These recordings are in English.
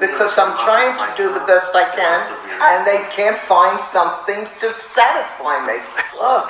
because I'm trying to do the best I can, and they can't find something to satisfy me. Look.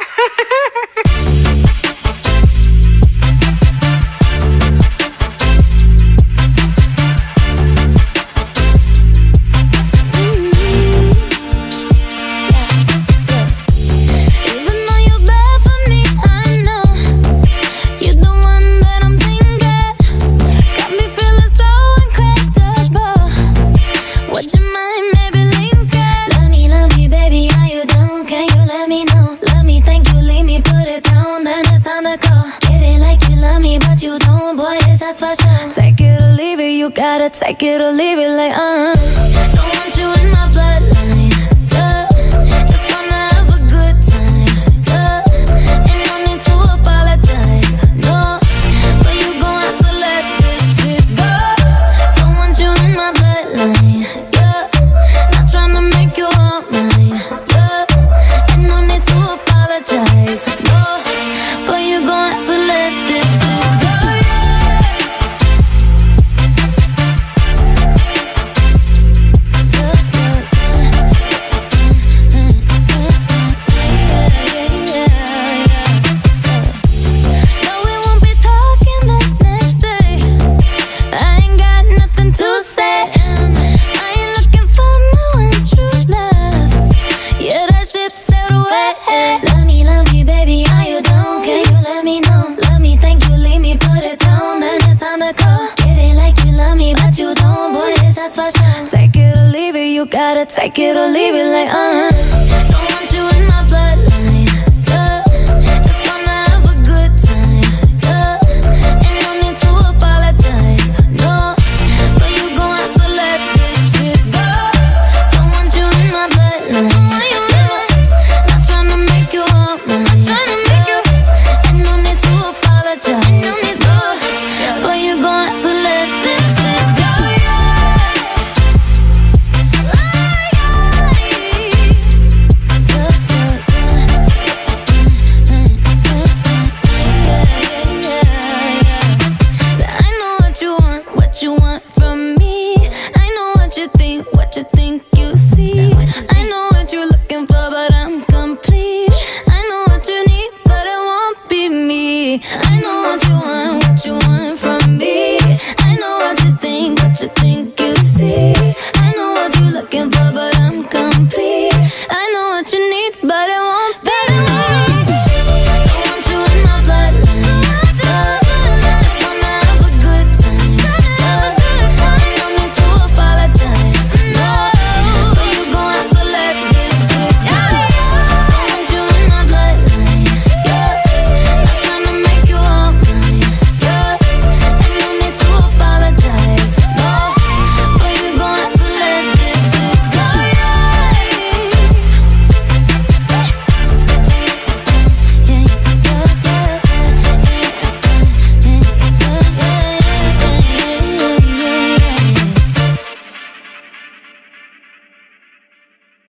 Take it or leave it, you gotta take it or leave it like don't want you in my bloodline, yeah. Just wanna have a good time, yeah. Ain't no need to apologize, no. But you gon' have to let this shit go. Don't want you in my bloodline, yeah. Not tryna make you all mine, yeah. Ain't no need to apologize, no. But you gon' have to let this shit go. Take it or leave it, you gotta take it or leave it like don't want you in my bloodline, yeah. Just wanna have a good time, yeah. Ain't no need to apologize, no. But you gon' have to let this shit go. Don't want you in my bloodline, yeah. Not tryna make you all mine, ain't no need to apologize, no. But you gon' have to let this shit go. What you want from me, I know what you think